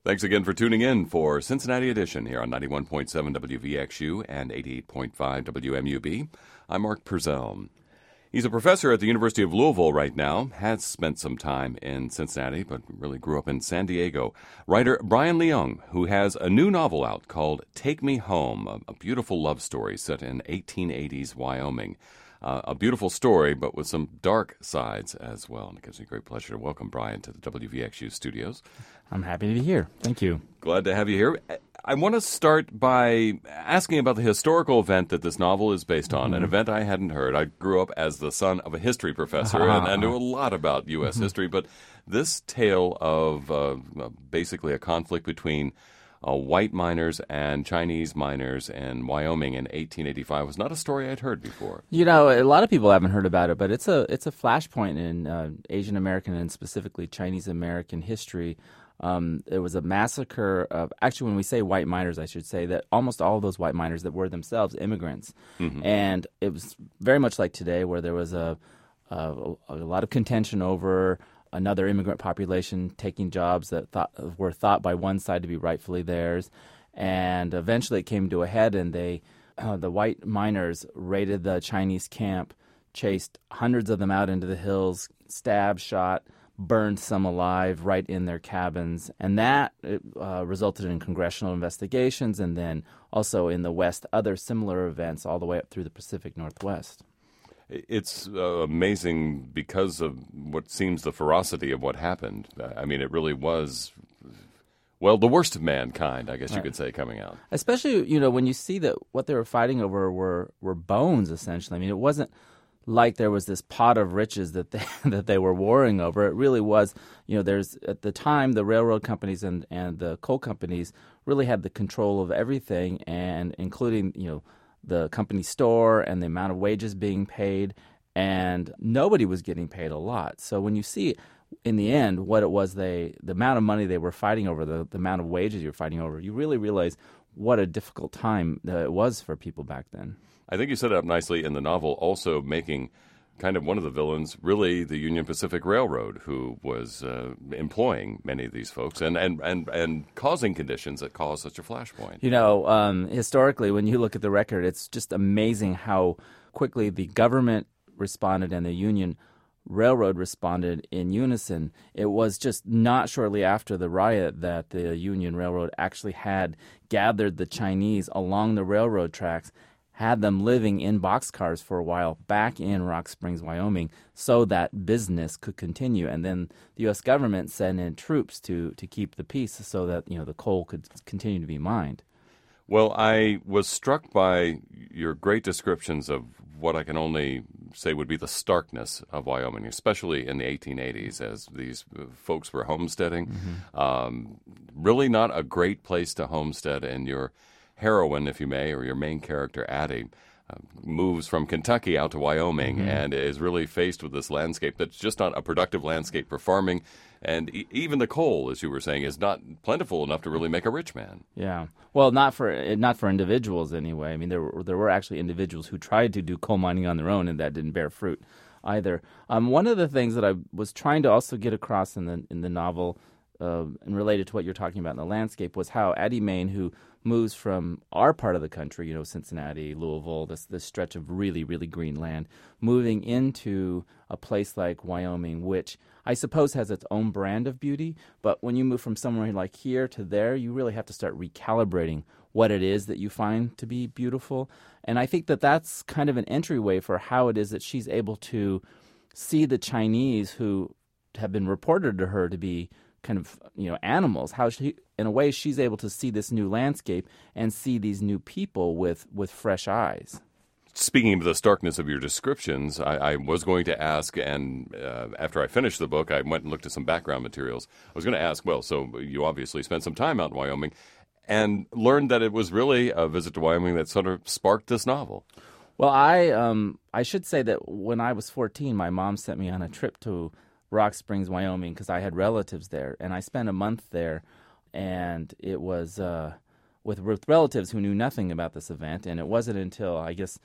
Thanks again for tuning in for Cincinnati Edition here on 91.7 WVXU and 88.5 WMUB. I'm Mark Purcell. He's a professor at the University of Louisville right now, has spent some time in Cincinnati, but really grew up in San Diego. Writer Brian Leung, who has a new novel out called Take Me Home, a beautiful love story set in 1880s Wyoming. A beautiful story, but with some dark sides as well. And it gives me great pleasure to welcome Brian to the WVXU studios. I'm happy to be here. Thank you. Glad to have you here. I want to start by asking about the historical event that this novel is based on, an event I hadn't heard. I grew up as the son of a history professor, and I knew a lot about U.S. history, but this tale of basically a conflict between white miners and Chinese miners in Wyoming in 1885 was not a story I'd heard before. You know, a lot of people haven't heard about it, but it's a flashpoint in Asian American and specifically Chinese American history. There was a massacre of, actually, when we say white miners, I should say that almost all of those white miners that were themselves immigrants. And it was very much like today, where there was a lot of contention over another immigrant population taking jobs that were thought by one side to be rightfully theirs. And eventually it came to a head, and the white miners raided the Chinese camp, chased hundreds of them out into the hills, stabbed, shot, burned some alive right in their cabins. And that resulted in congressional investigations, and then also in the West, other similar events all the way up through the Pacific Northwest. It's amazing because of what seems the ferocity of what happened. I mean, it really was, well, the worst of mankind, I guess you could say, coming out. Especially, you know, when you see that what they were fighting over were bones, essentially. I mean, it wasn't like there was this pot of riches that they were warring over. It really was, you know, there's at the time the railroad companies and the coal companies really had the control of everything, and including, you know, the company store and the amount of wages being paid, and nobody was getting paid a lot. So when you see in the end what it was, the amount of money they were fighting over, the amount of wages you're fighting over, you really realize what a difficult time it was for people back then. I think you set it up nicely in the novel, also making kind of one of the villains really the Union Pacific Railroad, who was employing many of these folks and causing conditions that caused such a flashpoint. You know, historically, when you look at the record, it's just amazing how quickly the government responded and the Union Railroad responded in unison. It was just not shortly after the riot that the Union Railroad actually had gathered the Chinese along the railroad tracks, had them living in boxcars for a while back in Rock Springs, Wyoming, so that business could continue. And then the U.S. government sent in troops to keep the peace so that, you know, the coal could continue to be mined. Well, I was struck by your great descriptions of what I can only say would be the starkness of Wyoming, especially in the 1880s as these folks were homesteading. Really not a great place to homestead, and your heroine, if you may, or your main character, Addie, moves from Kentucky out to Wyoming and is really faced with this landscape that's just not a productive landscape for farming. And even the coal, as you were saying, is not plentiful enough to really make a rich man. Yeah. Well, not for individuals anyway. I mean, there were actually individuals who tried to do coal mining on their own, and that didn't bear fruit either. One of the things that I was trying to also get across in the novel, and related to what you're talking about in the landscape, was how Addie Main, who moves from our part of the country, you know, Cincinnati, Louisville, this stretch of really, really green land, moving into a place like Wyoming, which I suppose has its own brand of beauty. But when you move from somewhere like here to there, you really have to start recalibrating what it is that you find to be beautiful. And I think that that's kind of an entryway for how it is that she's able to see the Chinese who have been reported to her to be kind of, you know, animals, how she, in a way, she's able to see this new landscape and see these new people with fresh eyes. Speaking of the starkness of your descriptions, I was going to ask, and after I finished the book, I went and looked at some background materials. I was going to ask, well, so you obviously spent some time out in Wyoming and learned that it was really a visit to Wyoming that sort of sparked this novel. Well, I should say that when I was 14, my mom sent me on a trip to Rock Springs, Wyoming, because I had relatives there, and I spent a month there, and it was with relatives who knew nothing about this event, and it wasn't until, I guess,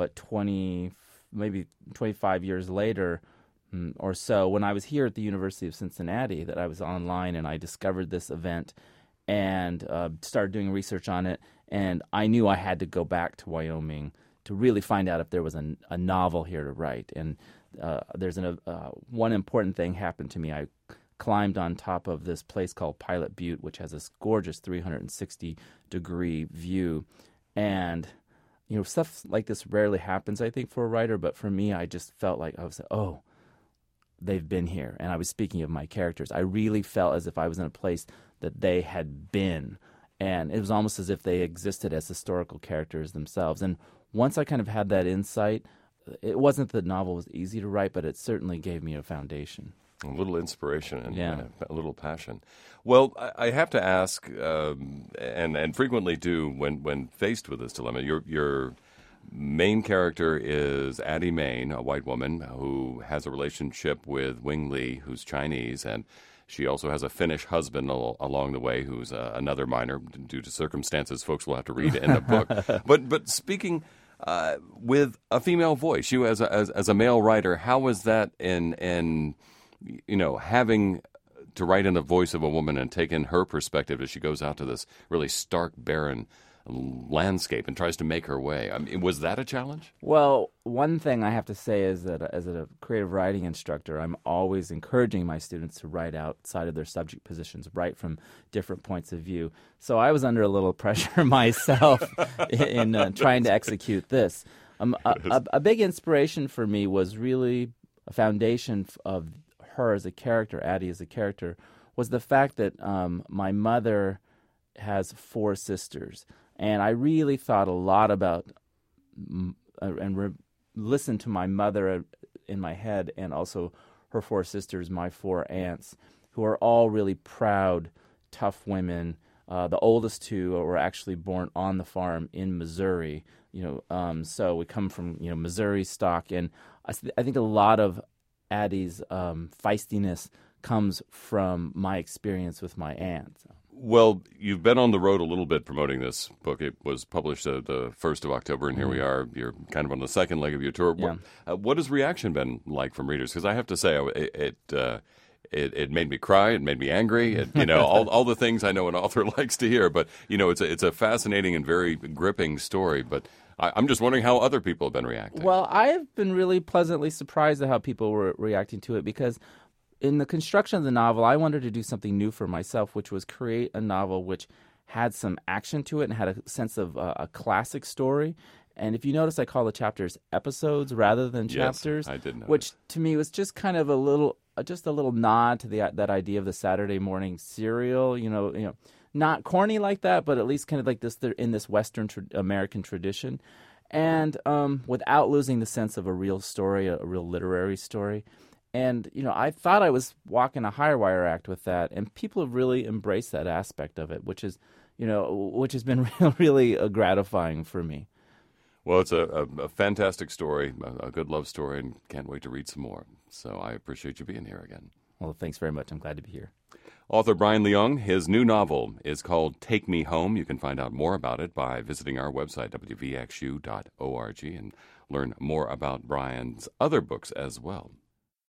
25 years later or so, when I was here at the University of Cincinnati, that I was online and I discovered this event, and started doing research on it. And I knew I had to go back to Wyoming to really find out if there was a novel here to write. And there's one important thing happened to me. I climbed on top of this place called Pilot Butte, which has this gorgeous 360-degree view. And, stuff like this rarely happens, I think, for a writer. But for me, I just felt like I was, they've been here. And I was speaking of my characters. I really felt as if I was in a place that they had been. And it was almost as if they existed as historical characters themselves. And once I kind of had that insight, it wasn't that the novel was easy to write, but it certainly gave me a foundation. A little inspiration and a little passion. Well, I have to ask, and frequently do when faced with this dilemma, your main character is Addie Main, a white woman who has a relationship with Wing Lee, who's Chinese, and she also has a Finnish husband along the way who's another minor due to circumstances folks will have to read in the book. But speaking with a female voice, you as a male writer, how was that in having to write in the voice of a woman and take in her perspective as she goes out to this really stark, barren landscape and tries to make her way? I mean, was that a challenge? Well, one thing I have to say is that as a creative writing instructor, I'm always encouraging my students to write outside of their subject positions, write from different points of view. So I was under a little pressure myself in trying to execute this. A big inspiration for me was really a foundation of her as a character, Addie as a character, was the fact that my mother has 4 sisters. And I really thought a lot about listened to my mother in my head, and also her 4 sisters, my 4 aunts, who are all really proud, tough women. The oldest 2 were actually born on the farm in Missouri. So we come from Missouri stock, and I think a lot of Addie's feistiness comes from my experience with my aunt. Well, you've been on the road a little bit promoting this book. It was published the 1st of October, and here we are. You're kind of on the second leg of your tour. Yeah. What has reaction been like from readers? Because I have to say, it made me cry. It made me angry. All the things I know an author likes to hear. But it's a fascinating and very gripping story. But I'm just wondering how other people have been reacting. Well, I've been really pleasantly surprised at how people were reacting to it, because in the construction of the novel, I wanted to do something new for myself, which was create a novel which had some action to it and had a sense of a classic story. And if you notice, I call the chapters episodes rather than chapters. Yes, I did know which to me was just kind of a little nod to that idea of the Saturday morning serial. Not corny like that, but at least kind of like this in this Western American tradition, and without losing the sense of a real story, a real literary story. And, I thought I was walking a higher wire act with that, and people have really embraced that aspect of it, which has been really gratifying for me. Well, it's a fantastic story, a good love story, and can't wait to read some more. So I appreciate you being here again. Well, thanks very much. I'm glad to be here. Author Brian Leung, his new novel is called Take Me Home. You can find out more about it by visiting our website, wvxu.org, and learn more about Brian's other books as well.